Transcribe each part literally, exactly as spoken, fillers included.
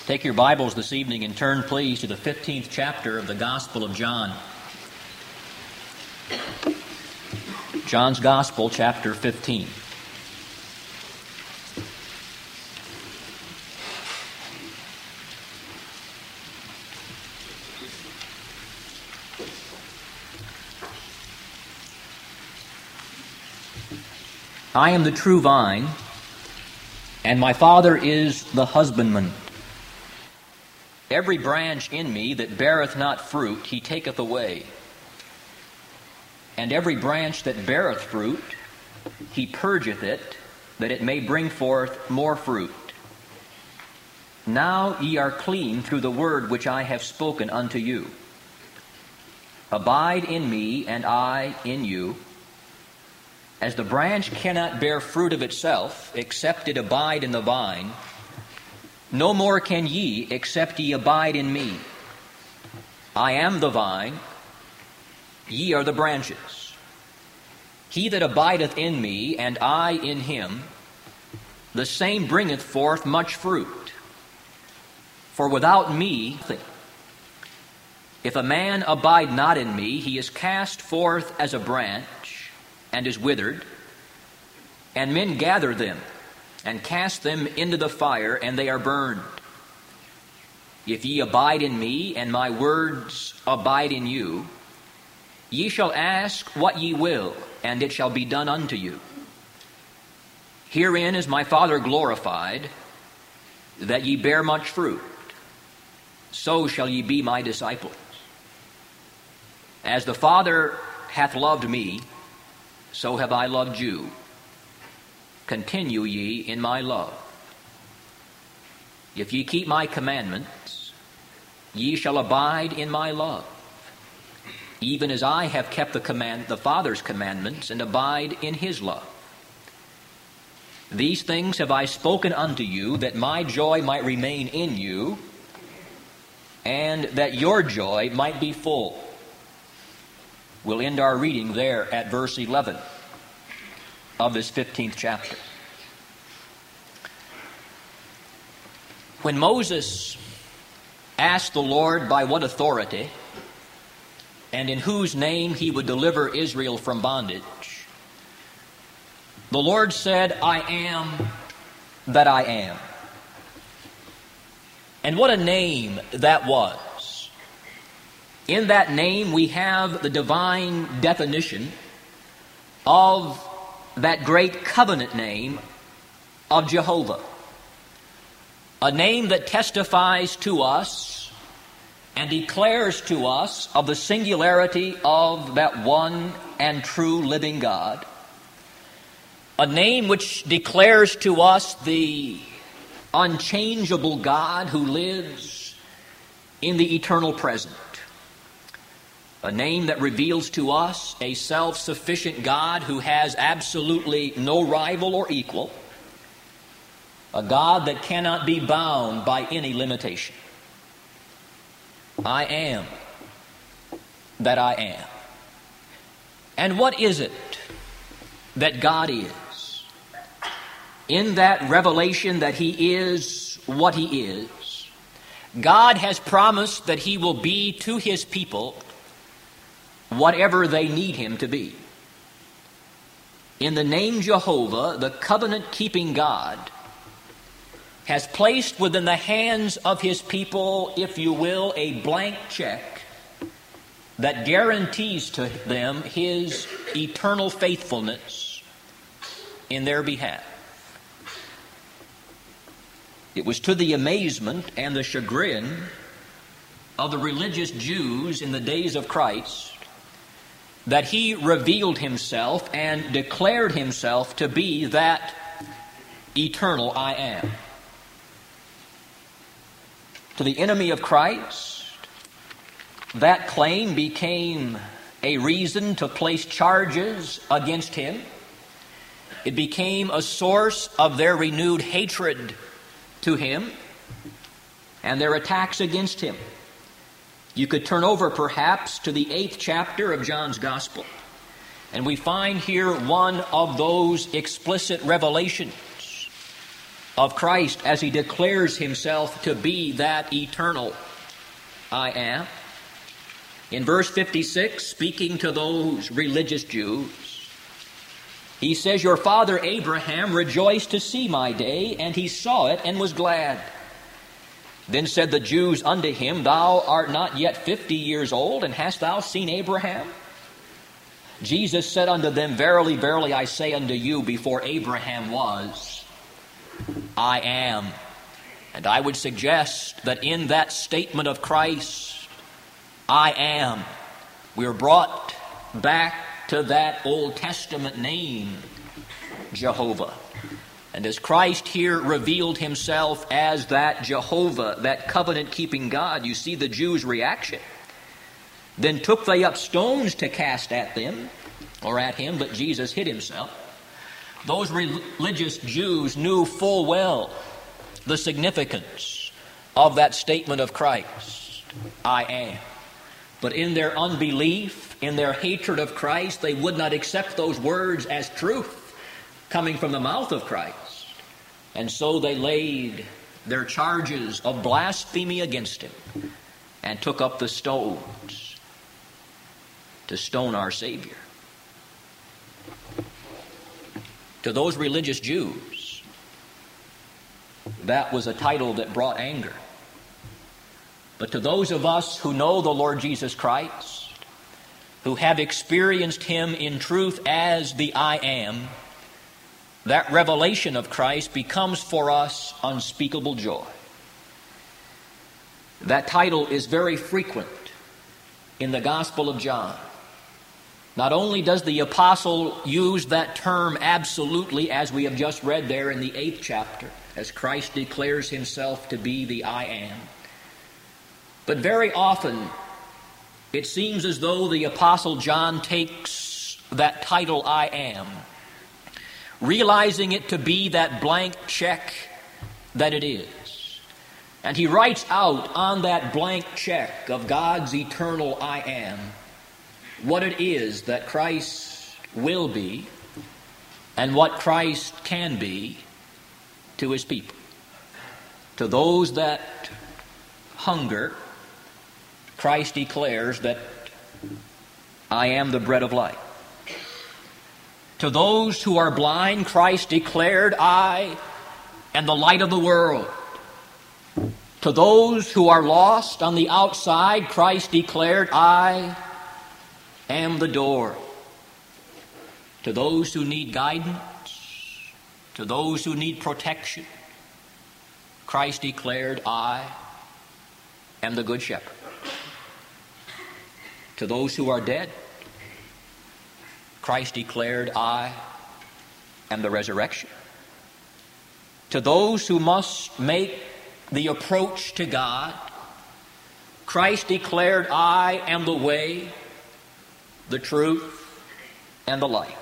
Take your Bibles this evening and turn, please, to the fifteenth chapter of the Gospel of John. John's Gospel, chapter fifteen. I am the true vine, and my Father is the husbandman. Every branch in me that beareth not fruit, he taketh away. And every branch that beareth fruit, he purgeth it, that it may bring forth more fruit. Now ye are clean through the word which I have spoken unto you. Abide in me, and I in you. As the branch cannot bear fruit of itself, except it abide in the vine, no more can ye, except ye abide in me. I am the vine, ye are the branches. He that abideth in me, and I in him, the same bringeth forth much fruit. For without me, nothing. If a man abide not in me, he is cast forth as a branch, and is withered, and men gather them, and cast them into the fire, and they are burned. If ye abide in me, and my words abide in you, ye shall ask what ye will, and it shall be done unto you. Herein is my Father glorified, that ye bear much fruit. So shall ye be my disciples. As the Father hath loved me, so have I loved you. Continue ye in my love. If ye keep my commandments, ye shall abide in my love, even as I have kept the command, the Father's commandments, and abide in his love. These things have I spoken unto you, that my joy might remain in you, and that your joy might be full. We'll end our reading there at verse eleven. Of this fifteenth chapter. When Moses asked the Lord by what authority and in whose name he would deliver Israel from bondage, the Lord said, I am that I am. And what a name that was. In that name we have the divine definition of that great covenant name of Jehovah. A name that testifies to us and declares to us of the singularity of that one and true living God. A name which declares to us the unchangeable God who lives in the eternal present. A name that reveals to us a self-sufficient God who has absolutely no rival or equal. A God that cannot be bound by any limitation. I am that I am. And what is it that God is? In that revelation that he is what he is, God has promised that he will be to his people whatever they need him to be. In the name Jehovah, the covenant-keeping God has placed within the hands of his people, if you will, a blank check that guarantees to them his eternal faithfulness in their behalf. It was to the amazement and the chagrin of the religious Jews in the days of Christ that he revealed himself and declared himself to be that eternal I am. To the enemy of Christ, that claim became a reason to place charges against him. It became a source of their renewed hatred to him and their attacks against him. You could turn over perhaps to the eighth chapter of John's Gospel, and we find here one of those explicit revelations of Christ as he declares himself to be that eternal I am. In verse fifty-six, speaking to those religious Jews, he says, "Your father Abraham rejoiced to see my day, and he saw it and was glad. Then said the Jews unto him, Thou art not yet fifty years old, and hast thou seen Abraham? Jesus said unto them, Verily, verily, I say unto you, before Abraham was, I am." And I would suggest that in that statement of Christ, I am, we are brought back to that Old Testament name, Jehovah. And as Christ here revealed himself as that Jehovah, that covenant-keeping God, you see the Jews' reaction. Then took they up stones to cast at them, or at him, but Jesus hid himself. Those religious Jews knew full well the significance of that statement of Christ, I am. But in their unbelief, in their hatred of Christ, they would not accept those words as truth coming from the mouth of Christ. And so they laid their charges of blasphemy against him and took up the stones to stone our Savior. To those religious Jews, that was a title that brought anger. But to those of us who know the Lord Jesus Christ, who have experienced him in truth as the I am, that revelation of Christ becomes for us unspeakable joy. That title is very frequent in the Gospel of John. Not only does the apostle use that term absolutely, as we have just read there in the eighth chapter, as Christ declares himself to be the I am, but very often it seems as though the apostle John takes that title I am, realizing it to be that blank check that it is. And he writes out on that blank check of God's eternal I am what it is that Christ will be and what Christ can be to his people. To those that hunger, Christ declares that I am the bread of life. To those who are blind, Christ declared, I am the light of the world. To those who are lost on the outside, Christ declared, I am the door. To those who need guidance, to those who need protection, Christ declared, I am the good shepherd. To those who are dead, Christ declared, I am the resurrection. To those who must make the approach to God, Christ declared, I am the way, the truth, and the life.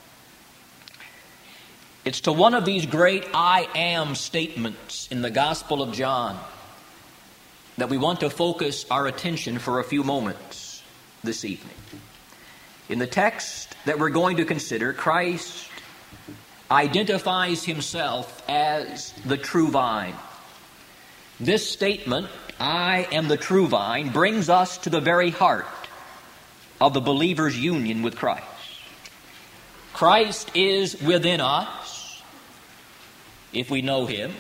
It's to one of these great I am statements in the Gospel of John that we want to focus our attention for a few moments this evening. In the text that we're going to consider, Christ identifies himself as the true vine. This statement, I am the true vine, brings us to the very heart of the believer's union with Christ. Christ is within us if we know him,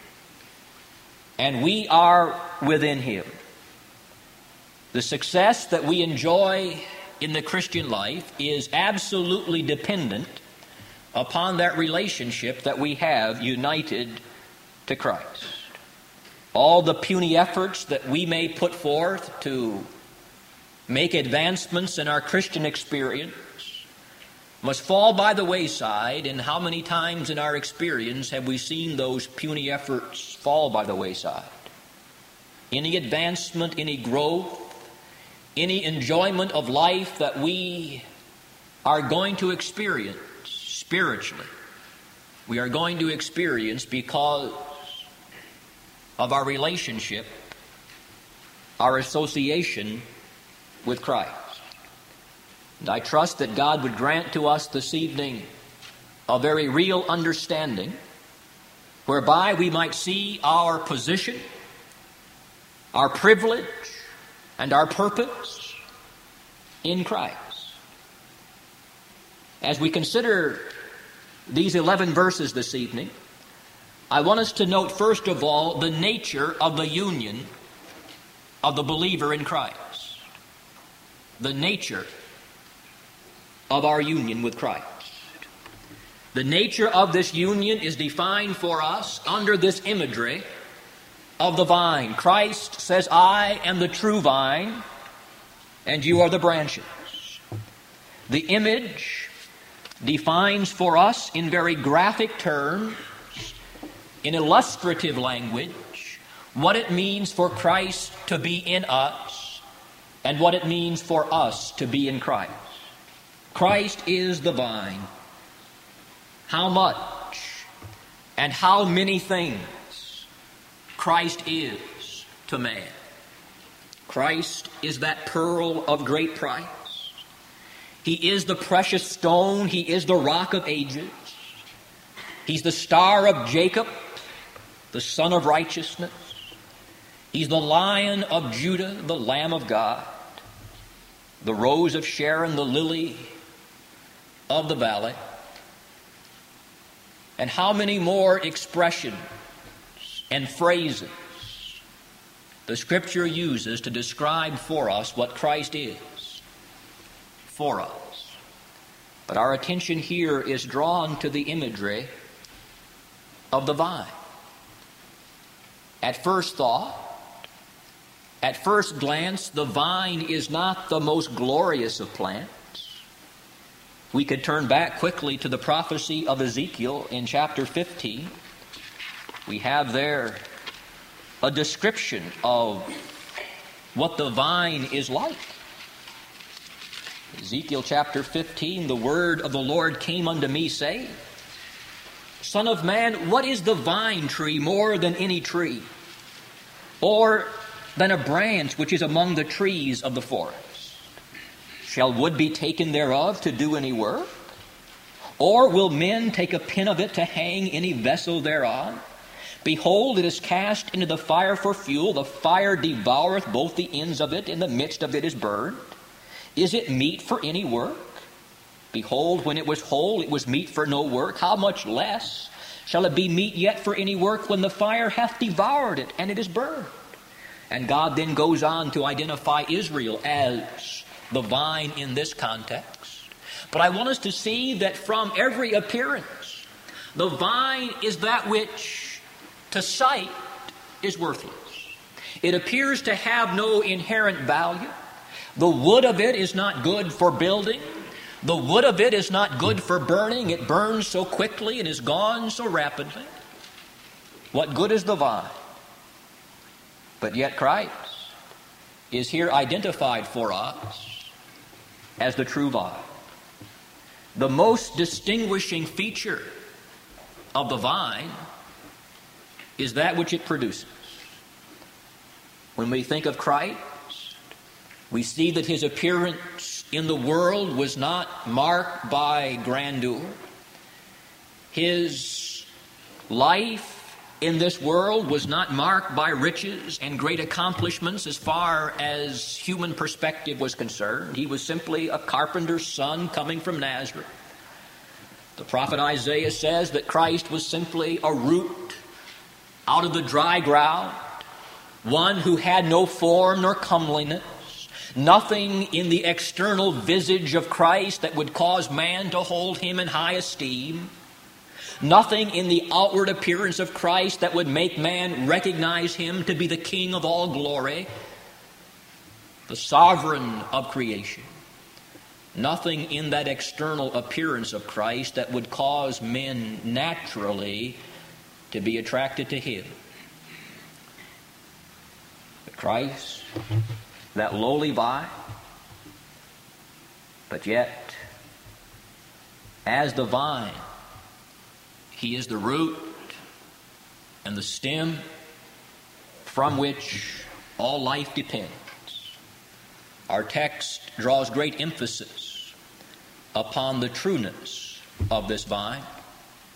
and we are within him. The success that we enjoy in the Christian life is absolutely dependent upon that relationship that we have united to Christ. All the puny efforts that we may put forth to make advancements in our Christian experience must fall by the wayside, and how many times in our experience have we seen those puny efforts fall by the wayside? Any advancement, any growth, any enjoyment of life that we are going to experience spiritually, we are going to experience because of our relationship, our association with Christ. And I trust that God would grant to us this evening a very real understanding whereby we might see our position, our privilege, and our purpose in Christ. As we consider these eleven verses this evening, I want us to note first of all the nature of the union of the believer in Christ. The nature of our union with Christ. The nature of this union is defined for us under this imagery of the vine. Christ says, I am the true vine, and you are the branches. The image defines for us in very graphic terms, in illustrative language, what it means for Christ to be in us and what it means for us to be in Christ. Christ is the vine. How much and how many things Christ is to man. Christ is that pearl of great price. He is the precious stone. He is the rock of ages. He's the star of Jacob, the Son of righteousness. He's the Lion of Judah, the Lamb of God, the Rose of Sharon, the lily of the valley. And how many more expressions and phrases the Scripture uses to describe for us what Christ is for us. But our attention here is drawn to the imagery of the vine. At first thought, at first glance, the vine is not the most glorious of plants. We could turn back quickly to the prophecy of Ezekiel in chapter fifteen. We have there a description of what the vine is like. Ezekiel chapter fifteen, the word of the Lord came unto me, saying, Son of man, what is the vine tree more than any tree, or than a branch which is among the trees of the forest? Shall wood be taken thereof to do any work? Or will men take a pin of it to hang any vessel thereon? Behold, it is cast into the fire for fuel. The fire devoureth both the ends of it, in the midst of it is burned. Is it meet for any work? Behold, when it was whole, it was meet for no work. How much less shall it be meet yet for any work, when the fire hath devoured it, and it is burned? And God then goes on to identify Israel as the vine in this context. But I want us to see that from every appearance, the vine is that which to sight is worthless. It appears to have no inherent value. The wood of it is not good for building. The wood of it is not good for burning. It burns so quickly and is gone so rapidly. What good is the vine? But yet Christ is here identified for us as the true vine. The most distinguishing feature of the vine is that which it produces. When we think of Christ, we see that his appearance in the world was not marked by grandeur. His life in this world was not marked by riches and great accomplishments as far as human perspective was concerned. He was simply a carpenter's son coming from Nazareth. The prophet Isaiah says that Christ was simply a root out of the dry ground, one who had no form nor comeliness, nothing in the external visage of Christ that would cause man to hold him in high esteem, nothing in the outward appearance of Christ that would make man recognize him to be the King of all glory, the sovereign of creation. Nothing in that external appearance of Christ that would cause men naturally to be attracted to him. But Christ, that lowly vine, but yet, as the vine, he is the root and the stem from which all life depends. Our text draws great emphasis upon the trueness of this vine.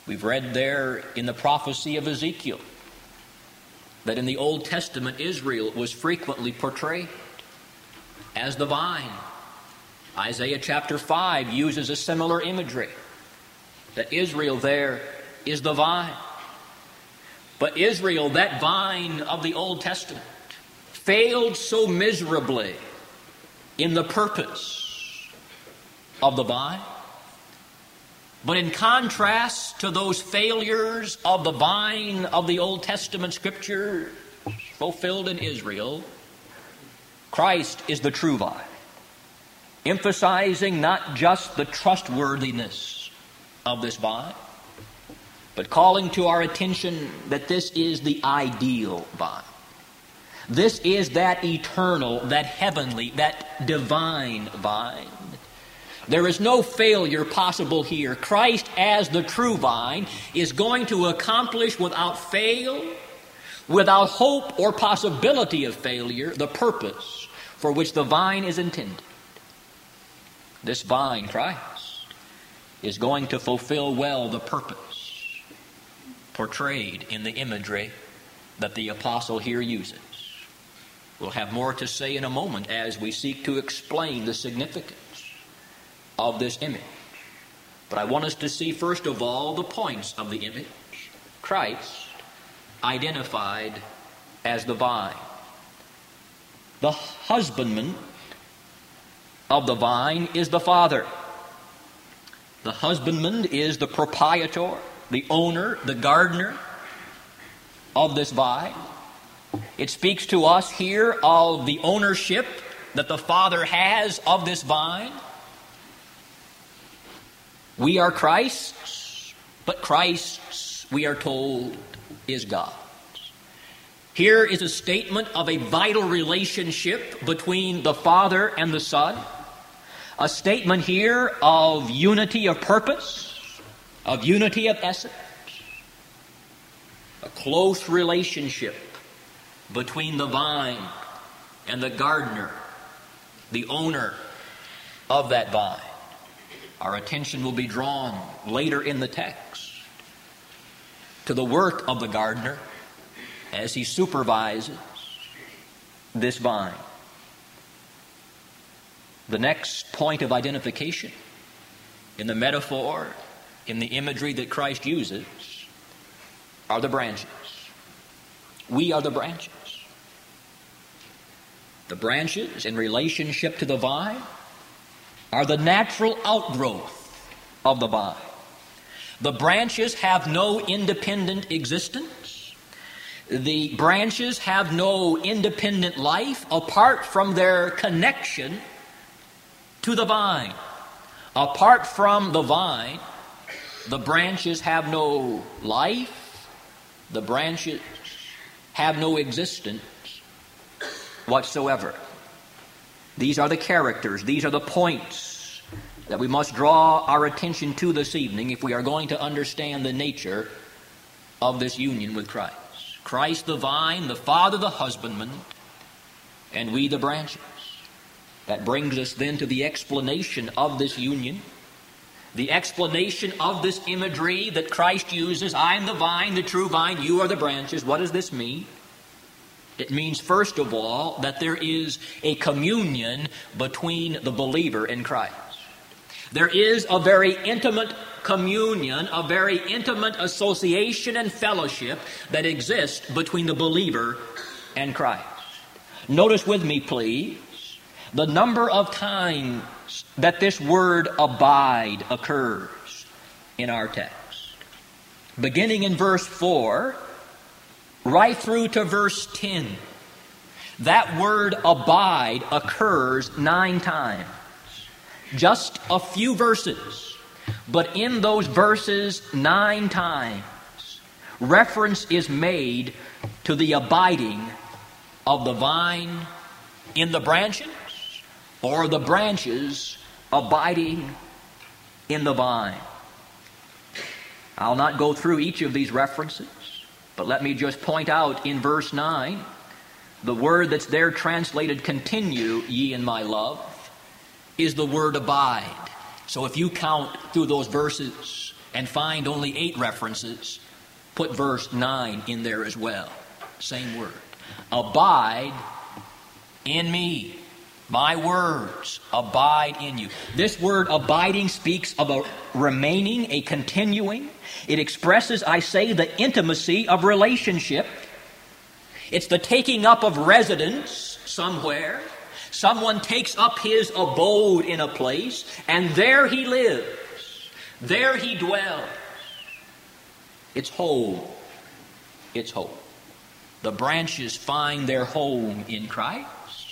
We've read there in the prophecy of Ezekiel that in the Old Testament Israel was frequently portrayed as the vine. Isaiah chapter five uses a similar imagery, that Israel there is the vine. But Israel, that vine of the Old Testament, failed so miserably in the purpose of the vine. But in contrast to those failures of the vine of the Old Testament Scripture fulfilled in Israel, Christ is the true vine, emphasizing not just the trustworthiness of this vine, but calling to our attention that this is the ideal vine. This is that eternal, that heavenly, that divine vine. There is no failure possible here. Christ, as the true vine, is going to accomplish without fail, without hope or possibility of failure, the purpose for which the vine is intended. This vine, Christ, is going to fulfill well the purpose portrayed in the imagery that the apostle here uses. We'll have more to say in a moment as we seek to explain the significance of this image. But I want us to see first of all the points of the image. Christ identified as the vine. The husbandman of the vine is the Father. The husbandman is the proprietor, the owner, the gardener of this vine. It speaks to us here of the ownership that the Father has of this vine. We are Christ's, but Christ's, we are told, is God's. Here is a statement of a vital relationship between the Father and the Son. A statement here of unity of purpose, of unity of essence. A close relationship between the vine and the gardener, the owner of that vine. Our attention will be drawn later in the text to the work of the gardener as he supervises this vine. The next point of identification in the metaphor, in the imagery that Christ uses, are the branches. We are the branches. The branches, in relationship to the vine, are the natural outgrowth of the vine. The branches have no independent existence. The branches have no independent life apart from their connection to the vine. Apart from the vine, the branches have no life. The branches have no existence whatsoever. These are the characters, these are the points that we must draw our attention to this evening if we are going to understand the nature of this union with Christ. Christ the vine, the Father the husbandman, and we the branches. That brings us then to the explanation of this union, the explanation of this imagery that Christ uses. I am the vine, the true vine, you are the branches. What does this mean? It means, first of all, that there is a communion between the believer and Christ. There is a very intimate communion, a very intimate association and fellowship that exists between the believer and Christ. Notice with me, please, the number of times that this word abide occurs in our text. Beginning in verse four, right through to verse ten, that word abide occurs nine times. Just a few verses, but in those verses nine times, reference is made to the abiding of the vine in the branches, or the branches abiding in the vine. I'll not go through each of these references, but let me just point out in verse nine, the word that's there translated continue ye in my love is the word abide. So if you count through those verses, and find only eight references, put verse nine in there as well. Same word. Abide in me. My words abide in you. This word abiding speaks of a remaining, a continuing. It expresses, I say, the intimacy of relationship. It's the taking up of residence somewhere. Someone takes up his abode in a place, and there he lives. There he dwells. It's home. It's home. The branches find their home in Christ.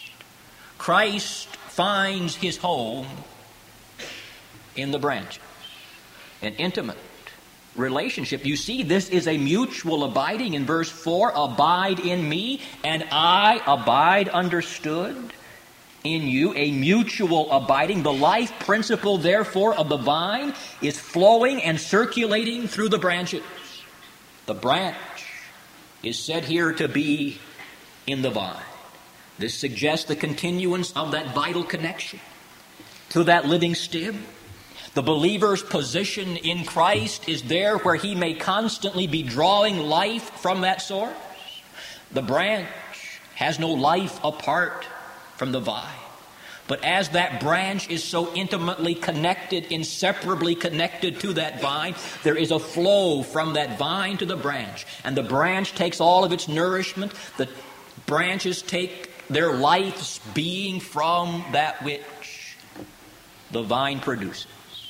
Christ finds his home in the branches. An intimate relationship. You see, this is a mutual abiding. In verse four, abide in me, and I abide, understood, in you. A mutual abiding. The life principle, therefore, of the vine is flowing and circulating through the branches. The branch is said here to be in the vine. This suggests the continuance of that vital connection to that living stem. The believer's position in Christ is there where he may constantly be drawing life from that source. The branch has no life apart from the vine. But as that branch is so intimately connected, inseparably connected to that vine, there is a flow from that vine to the branch. And the branch takes all of its nourishment. The branches take their life's being from that which the vine produces.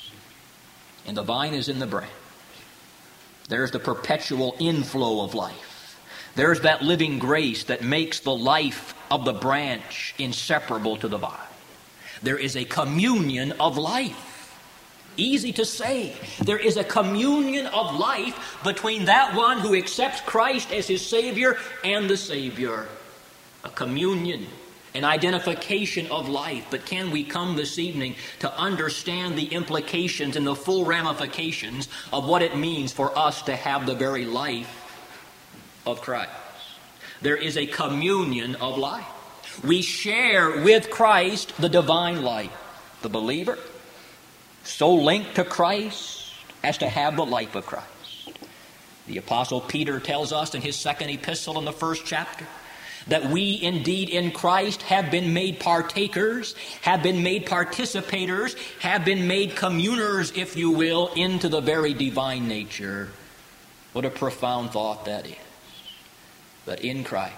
And the vine is in the branch. There's the perpetual inflow of life. There's that living grace that makes the life of the branch inseparable to the vine. There is a communion of life. Easy to say. There is a communion of life between that one who accepts Christ as his Savior and the Savior. A communion, an identification of life. But can we come this evening to understand the implications and the full ramifications of what it means for us to have the very life of Christ? There is a communion of life. We share with Christ the divine life. The believer, so linked to Christ as to have the life of Christ. The Apostle Peter tells us in his second epistle in the first chapter that we indeed in Christ have been made partakers, have been made participators, have been made communers, if you will, into the very divine nature. What a profound thought that is. That in Christ,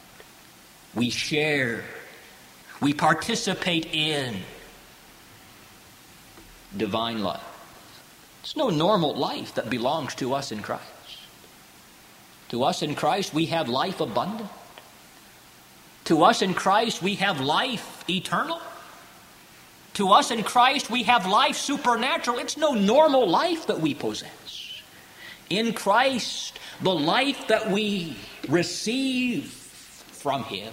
we share, we participate in divine life. It's no normal life that belongs to us in Christ. To us in Christ, we have life abundant. To us in Christ, we have life eternal. To us in Christ, we have life supernatural. It's no normal life that we possess. In Christ, the life that we receive from him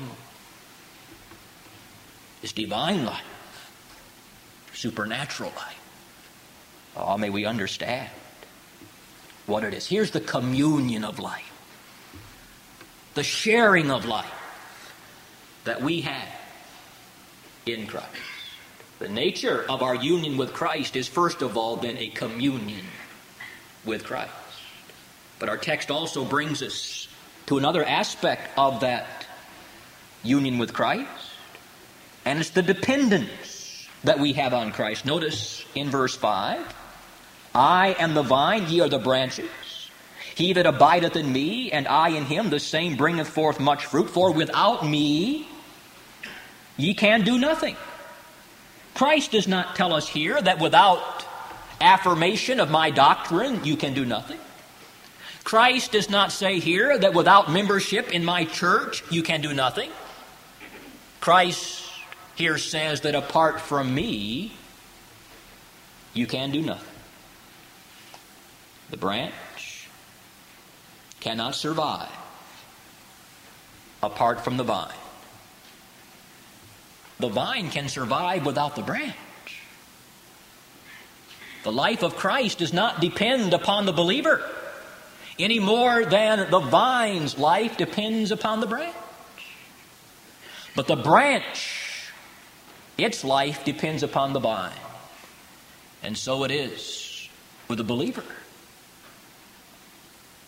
is divine life, supernatural life. Oh, may we understand what it is. Here's the communion of life, the sharing of life that we have in Christ. The nature of our union with Christ is first of all then a communion with Christ. But our text also brings us to another aspect of that union with Christ, and it's the dependence that we have on Christ. Notice in verse five, I am the vine, ye are the branches. He that abideth in me, and I in him, the same bringeth forth much fruit. For without me, ye can do nothing. Christ does not tell us here that without affirmation of my doctrine, you can do nothing. Christ does not say here that without membership in my church, you can do nothing. Christ here says that apart from me, you can do nothing. The branch cannot survive apart from the vine. The vine can survive without the branch. The life of Christ does not depend upon the believer any more than the vine's life depends upon the branch. But the branch, its life depends upon the vine. And so it is with the believer.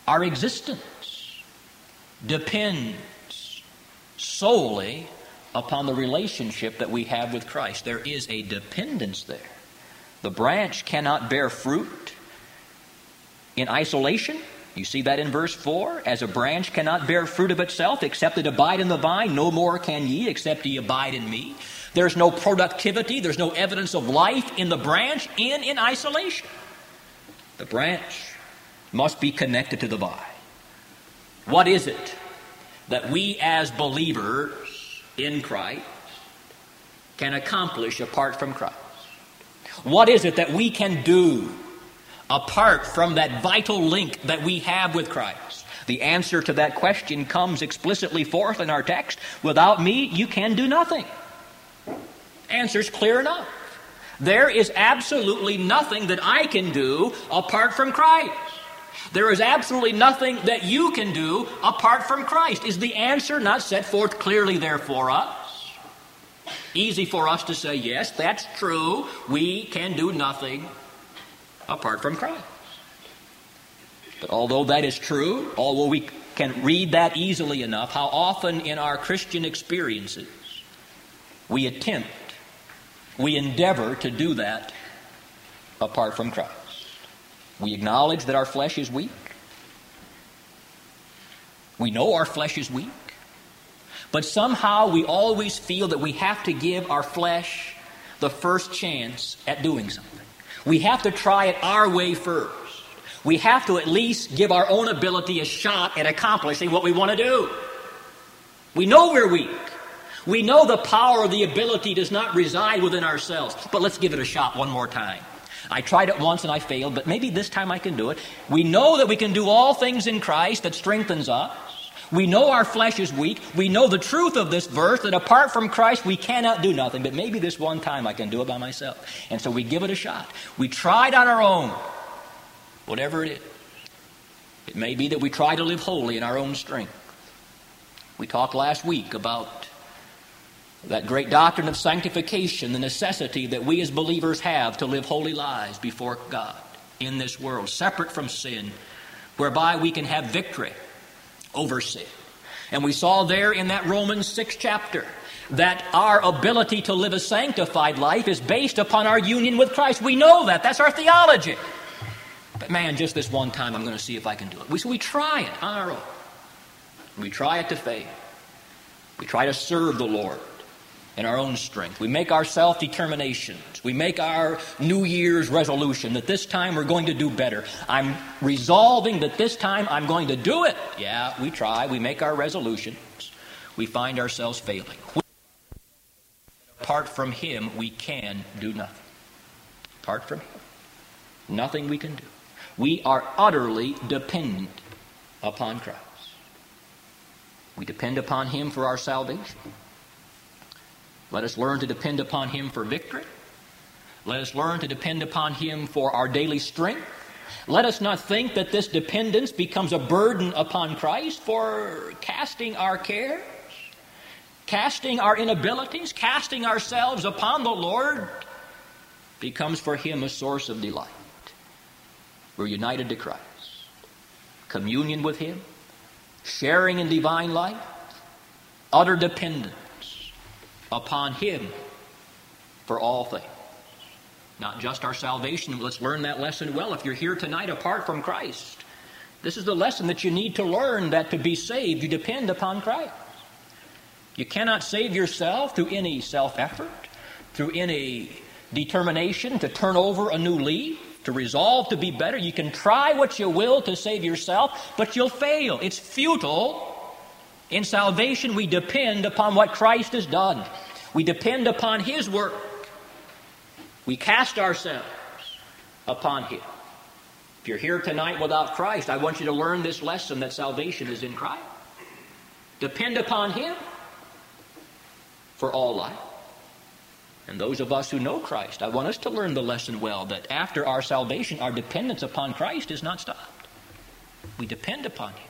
Our existence depends solely upon the relationship that we have with Christ. There is a dependence there. The branch cannot bear fruit in isolation. You see that in verse four. As a branch cannot bear fruit of itself, except it abide in the vine, no more can ye, except ye abide in me. There's no productivity, there's no evidence of life in the branch in, in isolation. The branch must be connected to the vine. What is it that we as believers in Christ can accomplish apart from Christ? What is it that we can do apart from that vital link that we have with Christ? The answer to that question comes explicitly forth in our text. Without me, you can do nothing. Answer's clear enough. There is absolutely nothing that I can do apart from Christ. There is absolutely nothing that you can do apart from Christ. Is the answer not set forth clearly there for us? Easy for us to say, yes, that's true. We can do nothing apart from Christ. But although that is true, although we can read that easily enough, how often in our Christian experiences we attempt, we endeavor to do that apart from Christ. We acknowledge that our flesh is weak. We know our flesh is weak. But somehow we always feel that we have to give our flesh the first chance at doing something. We have to try it our way first. We have to at least give our own ability a shot at accomplishing what we want to do. We know we're weak. We know the power of the ability does not reside within ourselves. But let's give it a shot one more time. I tried it once and I failed, but maybe this time I can do it. We know that we can do all things in Christ that strengthens us. We know our flesh is weak. We know the truth of this verse, that apart from Christ we cannot do nothing. But maybe this one time I can do it by myself. And so we give it a shot. We try it on our own, whatever it is. It may be that we try to live holy in our own strength. We talked last week about that great doctrine of sanctification, the necessity that we as believers have to live holy lives before God in this world, separate from sin, whereby we can have victory over sin. And we saw there in that Romans sixth chapter that our ability to live a sanctified life is based upon our union with Christ. We know that. That's our theology. But man, just this one time I'm going to see if I can do it. We, so we try it on our own. We try it to faith. We try to serve the Lord in our own strength. We make our self-determinations. We make our New Year's resolution that this time we're going to do better. I'm resolving that this time I'm going to do it. Yeah, we try. We make our resolutions. We find ourselves failing. Apart from Him, we can do nothing. Apart from Him, nothing we can do. We are utterly dependent upon Christ. We depend upon Him for our salvation. Let us learn to depend upon Him for victory. Let us learn to depend upon Him for our daily strength. Let us not think that this dependence becomes a burden upon Christ for casting our cares, casting our inabilities, casting ourselves upon the Lord becomes for Him a source of delight. We're united to Christ. Communion with Him, sharing in divine life, utter dependence upon Him for all things. Not just our salvation. Let's learn that lesson well. If you're here tonight apart from Christ, this is the lesson that you need to learn, that to be saved, you depend upon Christ. You cannot save yourself through any self-effort, through any determination to turn over a new leaf, to resolve to be better. You can try what you will to save yourself, but you'll fail. It's futile. In salvation, we depend upon what Christ has done. We depend upon His work. We cast ourselves upon Him. If you're here tonight without Christ, I want you to learn this lesson, that salvation is in Christ. Depend upon Him for all life. And those of us who know Christ, I want us to learn the lesson well, that after our salvation, our dependence upon Christ is not stopped. We depend upon Him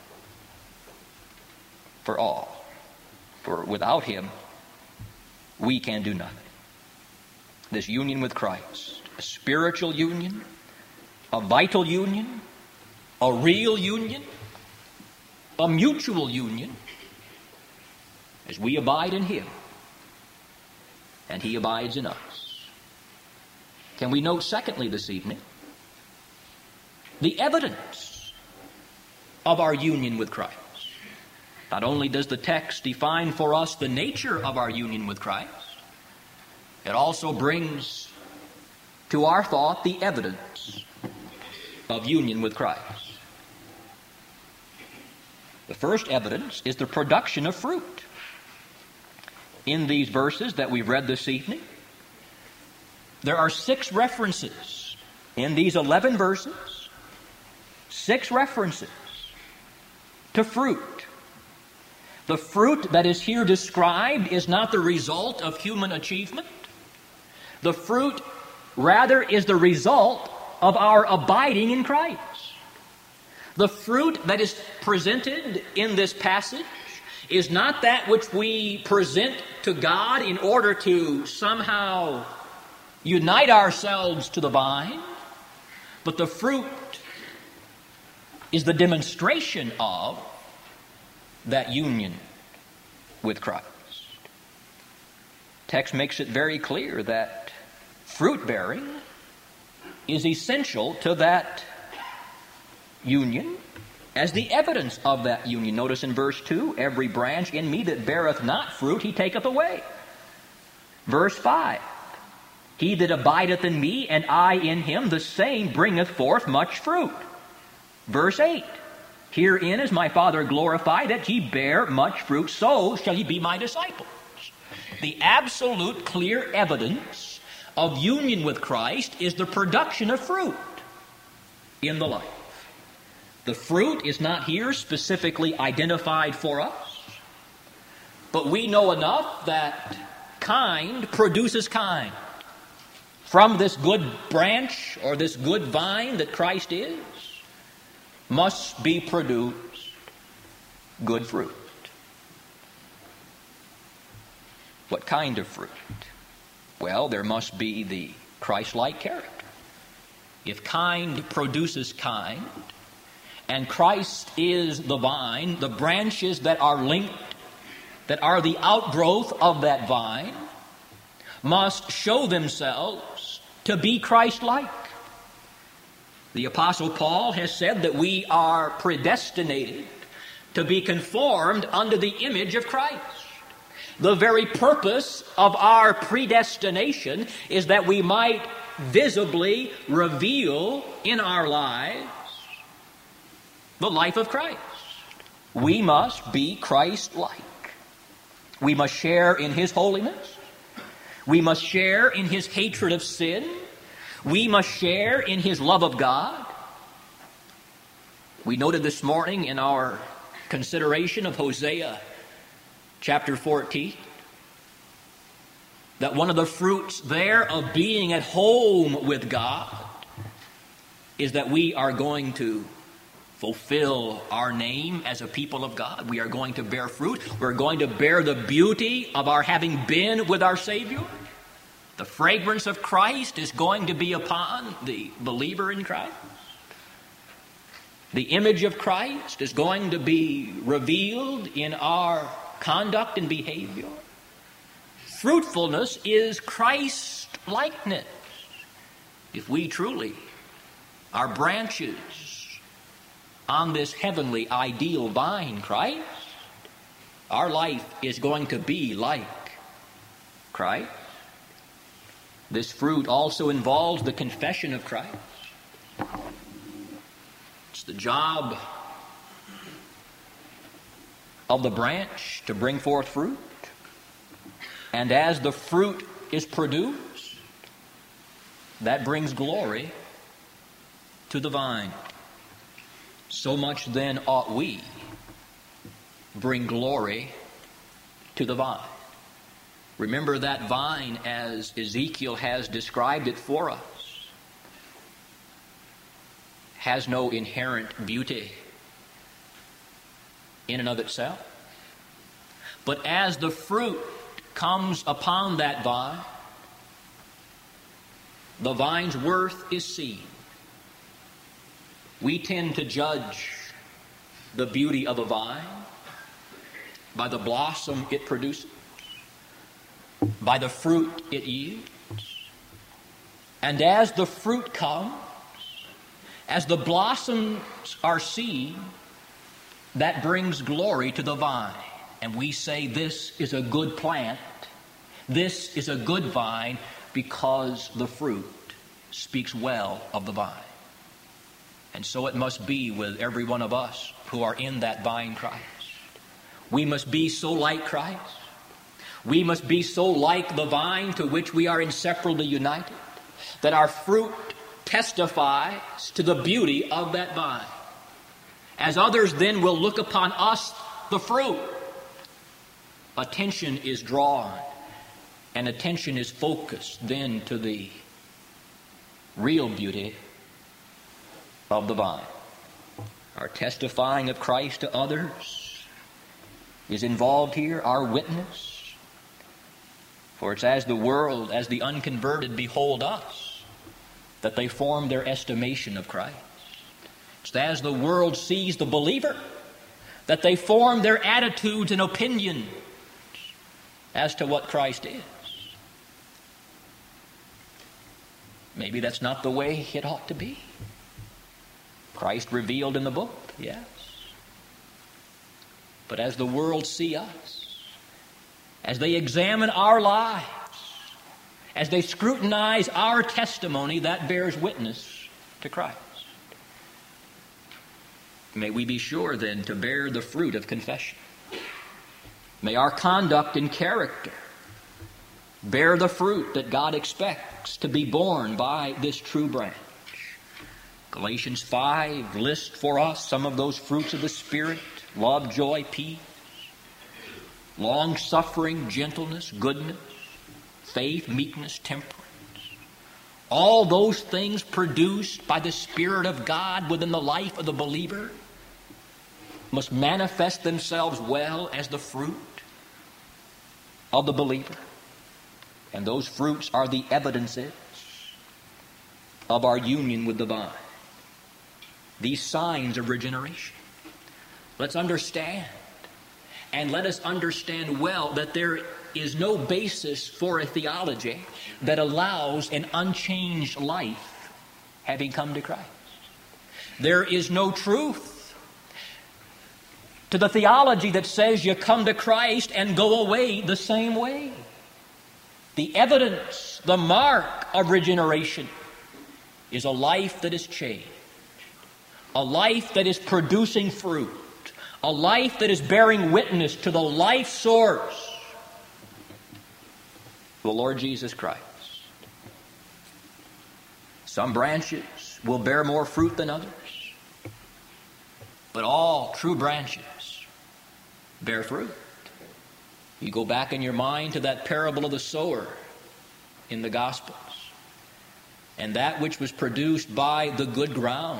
for all. For without Him, we can do nothing. This union with Christ, a spiritual union, a vital union, a real union, a mutual union as we abide in him and he abides in us. Can we note secondly this evening the evidence of our union with Christ? Not only does the text define for us the nature of our union with Christ, it also brings to our thought the evidence of union with Christ. The first evidence is the production of fruit. In these verses that we've read this evening, there are six references in these eleven verses, six references to fruit. The fruit that is here described is not the result of human achievement. The fruit, rather, is the result of our abiding in Christ. The fruit that is presented in this passage is not that which we present to God in order to somehow unite ourselves to the vine, but the fruit is the demonstration of that union with Christ. Text makes it very clear that fruit bearing is essential to that union as the evidence of that union. Notice in verse two, every branch in me that beareth not fruit, he taketh away. Verse five, he that abideth in me and I in him, the same bringeth forth much fruit. Verse eight, herein is my Father glorified, that ye bear much fruit, so shall ye be my disciples. The absolute clear evidence of union with Christ is the production of fruit in the life. The fruit is not here specifically identified for us, but we know enough that kind produces kind. From this good branch or this good vine that Christ is, must be produced good fruit. What kind of fruit? Well, there must be the Christ-like character. If kind produces kind, and Christ is the vine, the branches that are linked, that are the outgrowth of that vine, must show themselves to be Christ-like. The Apostle Paul has said that we are predestinated to be conformed unto the image of Christ. The very purpose of our predestination is that we might visibly reveal in our lives the life of Christ. We must be Christ-like. We must share in his holiness. We must share in his hatred of sin. We must share in his love of God. We noted this morning in our consideration of Hosea chapter fourteen that one of the fruits there of being at home with God is that we are going to fulfill our name as a people of God. We are going to bear fruit. We're going to bear the beauty of our having been with our Savior. The fragrance of Christ is going to be upon the believer in Christ. The image of Christ is going to be revealed in our conduct and behavior. Fruitfulness is Christ-likeness. If we truly are branches on this heavenly ideal vine, Christ, our life is going to be like Christ. This fruit also involves the confession of Christ. It's the job of the branch to bring forth fruit. And as the fruit is produced, that brings glory to the vine. So much then ought we bring glory to the vine. Remember that vine as Ezekiel has described it for us has no inherent beauty in and of itself. But as the fruit comes upon that vine, the vine's worth is seen. We tend to judge the beauty of a vine by the blossom it produces, by the fruit it yields. And as the fruit comes, as the blossoms are seen, that brings glory to the vine. And we say this is a good plant, this is a good vine, because the fruit speaks well of the vine. And so it must be with every one of us who are in that vine Christ. We must be so like Christ. We must be so like the vine to which we are inseparably united, that our fruit testifies to the beauty of that vine. As others then will look upon us, the fruit, attention is drawn, and attention is focused then to the real beauty of the vine. Our testifying of Christ to others is involved here, our witness. For it's as the world, as the unconverted behold us, that they form their estimation of Christ. It's as the world sees the believer, that they form their attitudes and opinions as to what Christ is. Maybe that's not the way it ought to be. Christ revealed in the book, yes. But as the world see us, as they examine our lives, as they scrutinize our testimony, that bears witness to Christ. May we be sure then to bear the fruit of confession. May our conduct and character bear the fruit that God expects to be borne by this true branch. Galatians five lists for us some of those fruits of the Spirit: love, joy, peace, long-suffering, gentleness, goodness, faith, meekness, temperance. All those things produced by the Spirit of God within the life of the believer must manifest themselves well as the fruit of the believer. And those fruits are the evidences of our union with the vine. These signs of regeneration. Let's understand, and let us understand well, that there is no basis for a theology that allows an unchanged life having come to Christ. There is no truth to the theology that says you come to Christ and go away the same way. The evidence, the mark of regeneration is a life that is changed, a life that is producing fruit, a life that is bearing witness to the life source, the Lord Jesus Christ. Some branches will bear more fruit than others, but all true branches bear fruit. You go back in your mind to that parable of the sower in the Gospels, and that which was produced by the good ground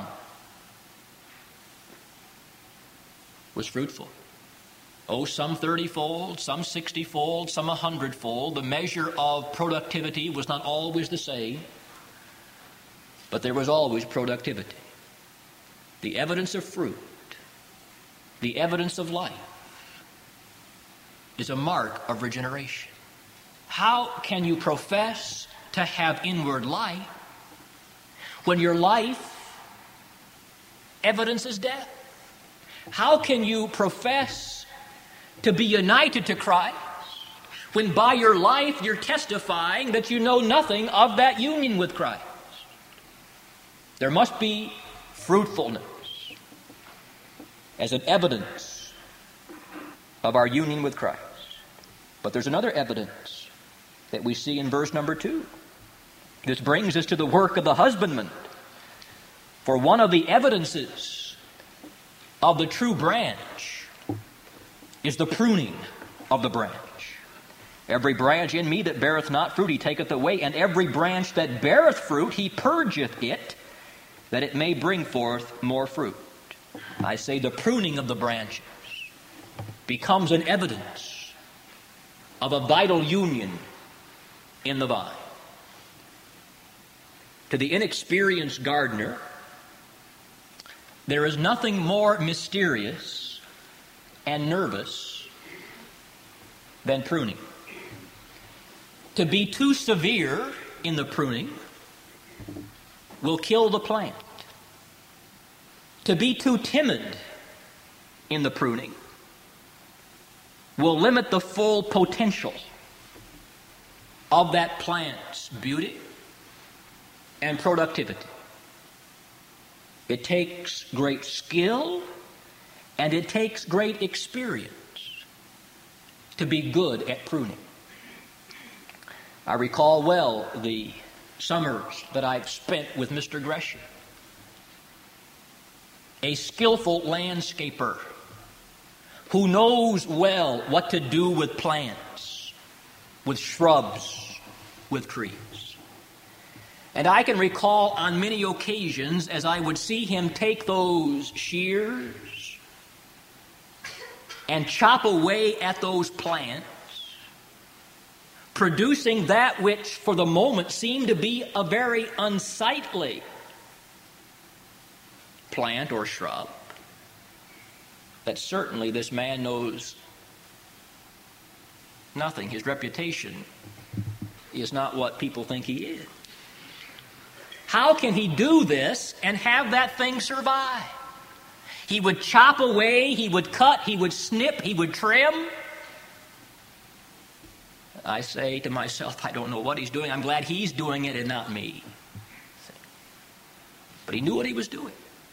was fruitful. Oh, some thirty-fold, some sixty-fold, some a hundredfold. The measure of productivity was not always the same, but there was always productivity. The evidence of fruit, the evidence of life, is a mark of regeneration. How can you profess to have inward life when your life evidences death? How can you profess to be united to Christ when by your life you're testifying that you know nothing of that union with Christ? There must be fruitfulness as an evidence of our union with Christ. But there's another evidence that we see in verse number two. This brings us to the work of the husbandman. For one of the evidences of the true branch is the pruning of the branch. Every branch in me that beareth not fruit he taketh away, and every branch that beareth fruit he purgeth it, that it may bring forth more fruit. I say the pruning of the branches becomes an evidence of a vital union in the vine. To the inexperienced gardener, There is nothing more mysterious and nervous than pruning. To be too severe in the pruning will kill the plant. To be too timid in the pruning will limit the full potential of that plant's beauty and productivity. It takes great skill and it takes great experience to be good at pruning. I recall well the summers that I've spent with Mister Gresham, a skillful landscaper who knows well what to do with plants, with shrubs, with trees. And I can recall on many occasions as I would see him take those shears and chop away at those plants, producing that which for the moment seemed to be a very unsightly plant or shrub, that certainly this man knows nothing. His reputation is not what people think he is. How can he do this and have that thing survive? He would chop away, he would cut, he would snip, he would trim. I say to myself, I don't know what he's doing. I'm glad he's doing it and not me. But he knew what he was doing.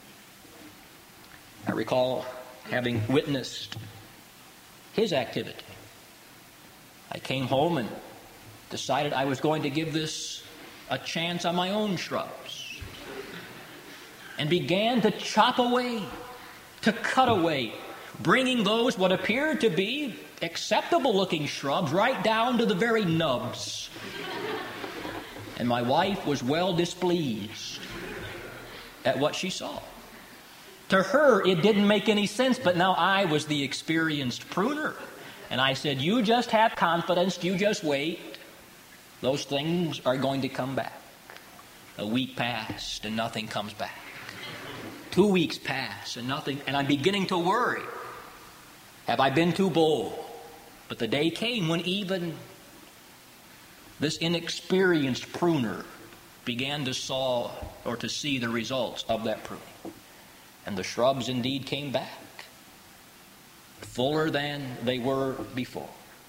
I recall having witnessed his activity. I came home and decided I was going to give this a chance on my own shrubs, and began to chop away, to cut away, bringing those what appeared to be acceptable looking shrubs right down to the very nubs. And my wife was well displeased at what she saw. To her, it didn't make any sense, but now I was the experienced pruner. And I said, you just have confidence, you just wait. Those things are going to come back. A week passed and nothing comes back. Two weeks pass and nothing, and I'm beginning to worry. Have I been too bold? But the day came when even this inexperienced pruner began to saw or to see the results of that pruning. And the shrubs indeed came back, fuller than they were before.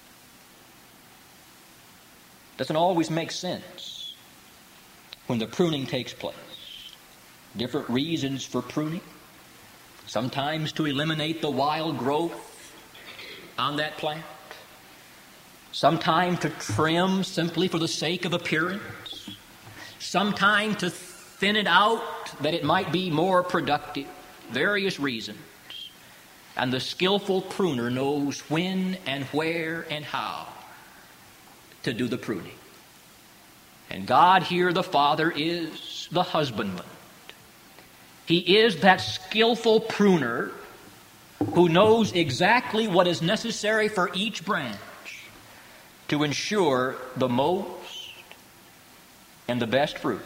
Doesn't always make sense when the pruning takes place. Different reasons for pruning. Sometimes to eliminate the wild growth on that plant. Sometimes to trim simply for the sake of appearance. Sometimes to thin it out that it might be more productive. Various reasons. And the skillful pruner knows when and where and how to do the pruning. And God here, the Father, is the husbandman. He is that skillful pruner who knows exactly what is necessary for each branch to ensure the most and the best fruit.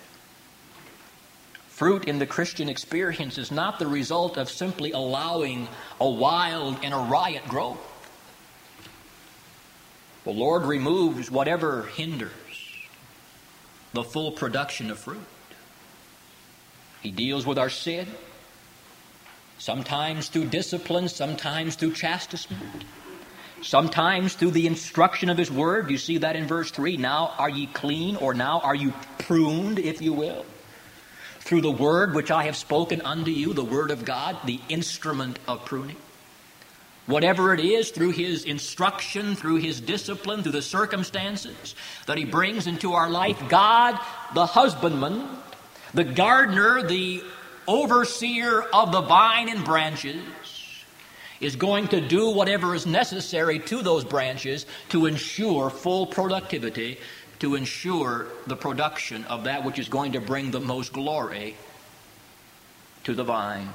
Fruit in the Christian experience is not the result of simply allowing a wild and a riot growth. The Lord removes whatever hinders the full production of fruit. He deals with our sin, sometimes through discipline, sometimes through chastisement, sometimes through the instruction of His Word. You see that in verse three. Now are ye clean, or now are you pruned, if you will, through the Word which I have spoken unto you, the Word of God, the instrument of pruning. Whatever it is, through His instruction, through His discipline, through the circumstances that He brings into our life, God, the husbandman, the gardener, the overseer of the vine and branches, is going to do whatever is necessary to those branches to ensure full productivity, to ensure the production of that which is going to bring the most glory to the vine.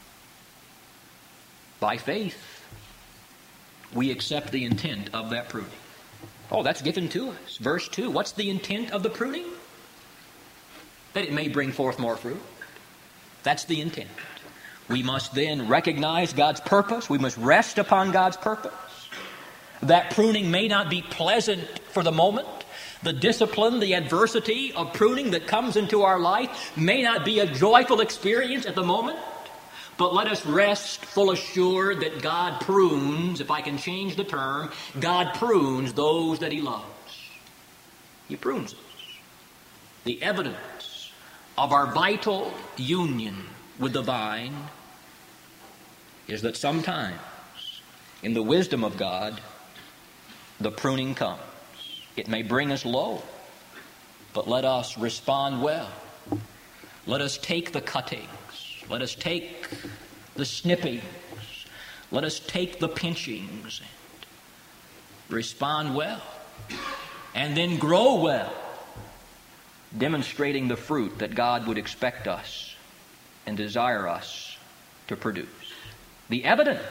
By faith, we accept the intent of that pruning. Oh, that's given to us. Verse two, what's the intent of the pruning? That it may bring forth more fruit. That's the intent. We must then recognize God's purpose. We must rest upon God's purpose. That pruning may not be pleasant for the moment. The discipline, the adversity of pruning that comes into our life may not be a joyful experience at the moment. But let us rest full assured that God prunes, if I can change the term, God prunes those that He loves. He prunes us. The evidence of our vital union with the vine is that sometimes, in the wisdom of God, the pruning comes. It may bring us low, but let us respond well. Let us take the cuttings. Let us take the snippings. Let us take the pinchings and respond well. And then grow well, demonstrating the fruit that God would expect us and desire us to produce. The evidence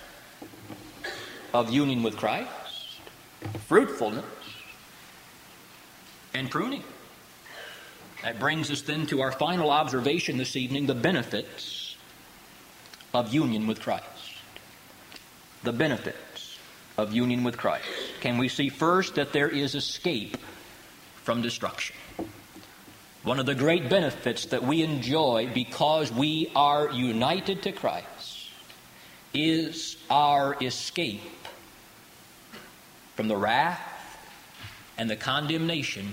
of union with Christ, fruitfulness, and pruning. That brings us then to our final observation this evening, the benefits of union with Christ. The benefits of union with Christ. Can we see first that there is escape from destruction? One of the great benefits that we enjoy because we are united to Christ is our escape from the wrath and the condemnation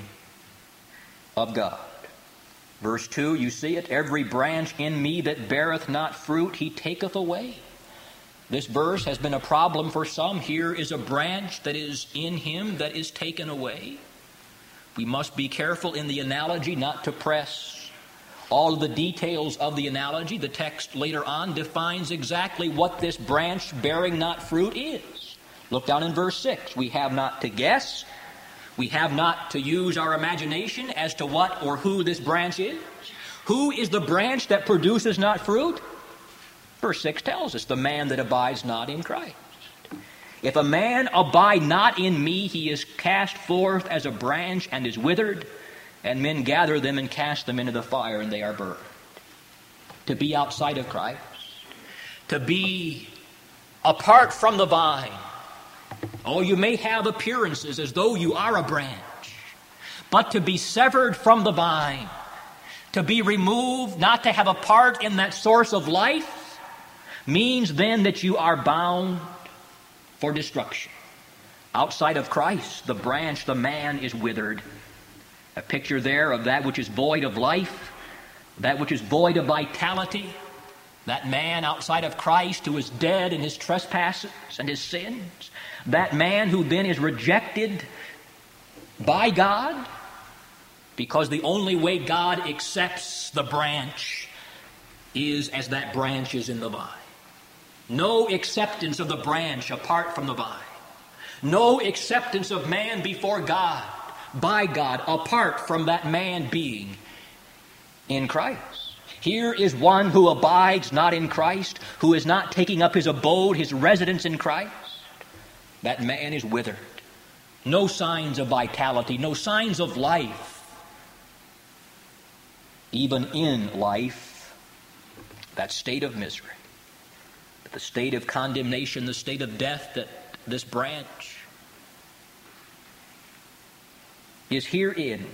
of God. Verse two, you see it, every branch in me that beareth not fruit, He taketh away. This verse has been a problem for some. Here is a branch that is in Him that is taken away. We must be careful in the analogy not to press all of the details of the analogy. The text later on defines exactly what this branch bearing not fruit is. Look down in verse six. We have not to guess. We have not to use our imagination as to what or who this branch is. Who is the branch that produces not fruit? Verse six tells us, the man that abides not in Christ. If a man abide not in me, he is cast forth as a branch and is withered, and men gather them and cast them into the fire, and they are burned. To be outside of Christ, to be apart from the vine. Oh, you may have appearances as though you are a branch, but to be severed from the vine, to be removed, not to have a part in that source of life, means then that you are bound for destruction. Outside of Christ, the branch, the man is withered. A picture there of that which is void of life, that which is void of vitality, that man outside of Christ who is dead in his trespasses and his sins, that man who then is rejected by God, because the only way God accepts the branch is as that branch is in the vine. No acceptance of the branch apart from the vine. No acceptance of man before God, by God, apart from that man being in Christ. Here is one who abides not in Christ, who is not taking up his abode, his residence in Christ. That man is withered. No signs of vitality, no signs of life. Even in life, that state of misery, the state of condemnation, the state of death that this branch is herein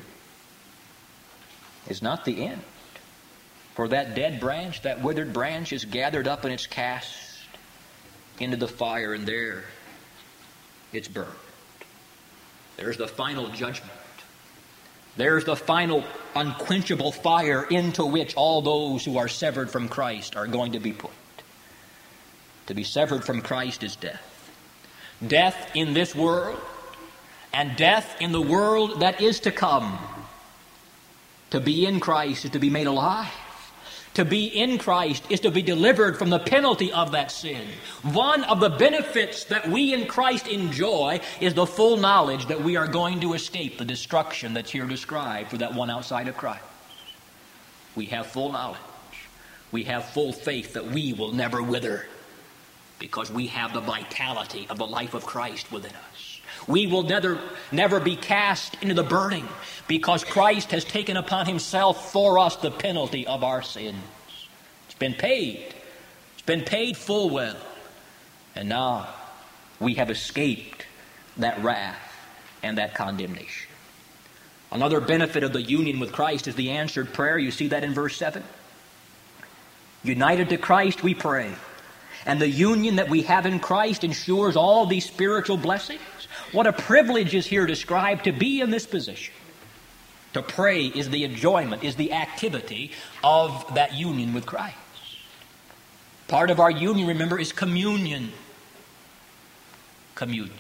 is not the end. For that dead branch, that withered branch is gathered up and it's cast into the fire, and there it's burned. There's the final judgment. There's the final unquenchable fire into which all those who are severed from Christ are going to be put. To be severed from Christ is death. Death in this world, and death in the world that is to come. To be in Christ is to be made alive. To be in Christ is to be delivered from the penalty of that sin. One of the benefits that we in Christ enjoy is the full knowledge that we are going to escape the destruction that's here described for that one outside of Christ. We have full knowledge. We have full faith that we will never wither, because we have the vitality of the life of Christ within us. We will never, never be cast into the burning, because Christ has taken upon himself for us the penalty of our sins. It's been paid been paid full well. And now we have escaped that wrath and that condemnation. Another benefit of the union with Christ is the answered prayer. You see that in verse seven. United to Christ we pray. And the union that we have in Christ ensures all these spiritual blessings. What a privilege is here described to be in this position. To pray is the enjoyment, is the activity of that union with Christ. Part of our union, remember, is communion. Communion.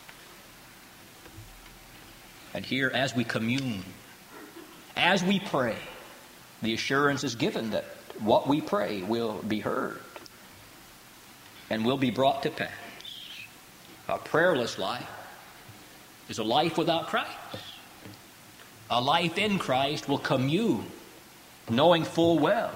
And here, as we commune, as we pray, the assurance is given that what we pray will be heard and will be brought to pass. A prayerless life is a life without Christ. A life in Christ will commune, knowing full well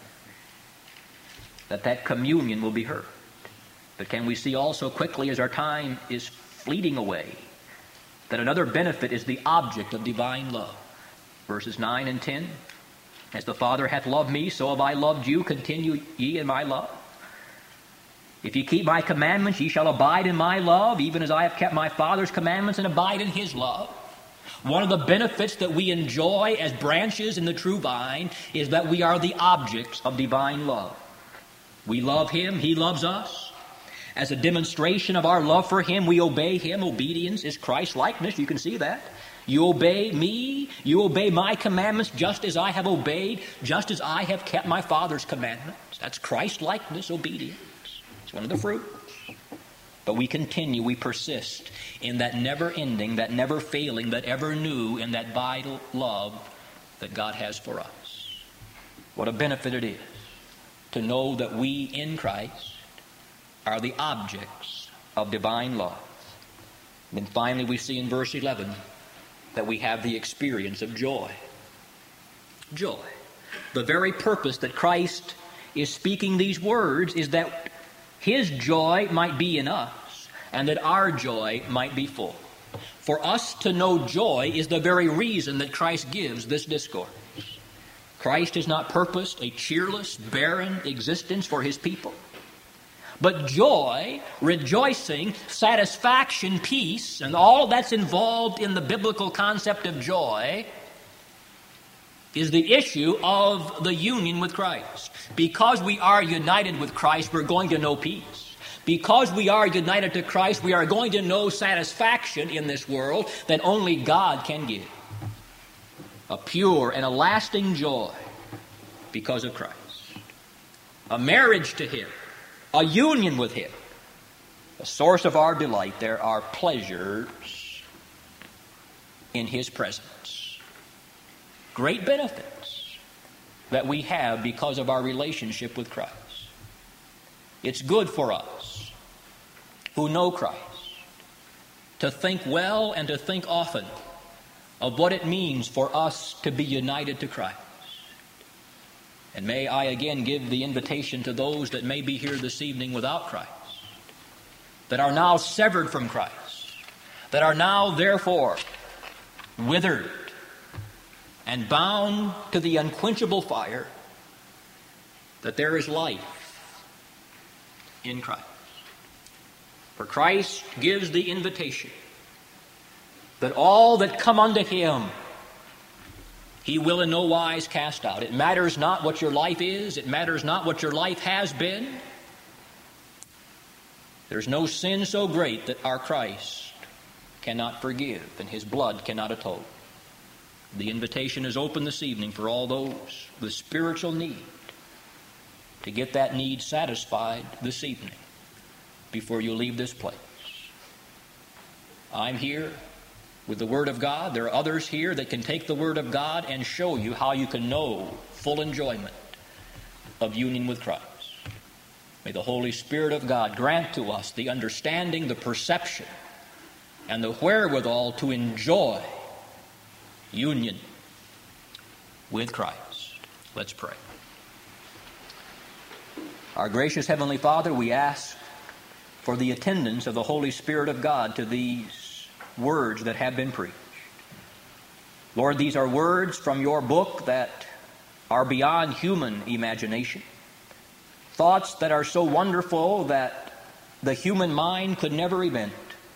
that that communion will be heard. But can we see also quickly, as our time is fleeting away, that another benefit is the object of divine love. Verses nine and ten. As the Father hath loved me, so have I loved you. Continue ye in my love. If ye keep my commandments, ye shall abide in my love, even as I have kept my Father's commandments and abide in his love. One of the benefits that we enjoy as branches in the true vine is that we are the objects of divine love. We love him, he loves us. As a demonstration of our love for him, we obey him. Obedience is Christ-likeness. You can see that. You obey me, you obey my commandments just as I have obeyed, just as I have kept my Father's commandments. That's Christ-likeness, obedience. It's one of the fruits. But we continue, we persist in that never-ending, that never-failing, that ever-new, and that vital love that God has for us. What a benefit it is to know that we in Christ are the objects of divine love. And then finally we see in verse eleven that we have the experience of joy. Joy. The very purpose that Christ is speaking these words is that his joy might be in us and that our joy might be full. For us to know joy is the very reason that Christ gives this discourse. Christ has not purposed a cheerless, barren existence for his people. But joy, rejoicing, satisfaction, peace, and all that's involved in the biblical concept of joy is the issue of the union with Christ. Because we are united with Christ, we're going to know peace. Because we are united to Christ, we are going to know satisfaction in this world that only God can give. A pure and a lasting joy because of Christ. A marriage to him. A union with him. The source of our delight. There are pleasures in his presence. Great benefits that we have because of our relationship with Christ. It's good for us who know Christ to think well and to think often of what it means for us to be united to Christ. And may I again give the invitation to those that may be here this evening without Christ, that are now severed from Christ, that are now therefore withered and bound to the unquenchable fire, that there is life in Christ. For Christ gives the invitation that all that come unto him, he will in no wise cast out. It matters not what your life is. It matters not what your life has been. There's no sin so great that our Christ cannot forgive and his blood cannot atone. The invitation is open this evening for all those with spiritual need to get that need satisfied this evening before you leave this place. I'm here with the Word of God. There are others here that can take the Word of God and show you how you can know full enjoyment of union with Christ. May the Holy Spirit of God grant to us the understanding, the perception, and the wherewithal to enjoy union with Christ. Let's pray. Our gracious Heavenly Father, we ask for the attendance of the Holy Spirit of God to these words that have been preached. Lord, these are words from your book that are beyond human imagination. thoughts that are so wonderful that the human mind could never invent.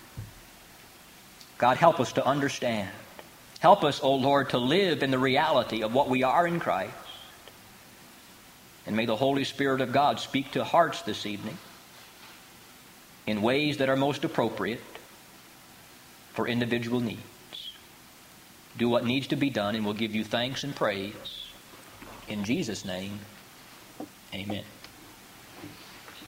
God, help us to understand. Help us, O Lord, to live in the reality of what we are in Christ. And may the Holy Spirit of God speak to hearts this evening in ways that are most appropriate for individual needs. Do what needs to be done, and we'll give you thanks and praise. In Jesus' name, amen.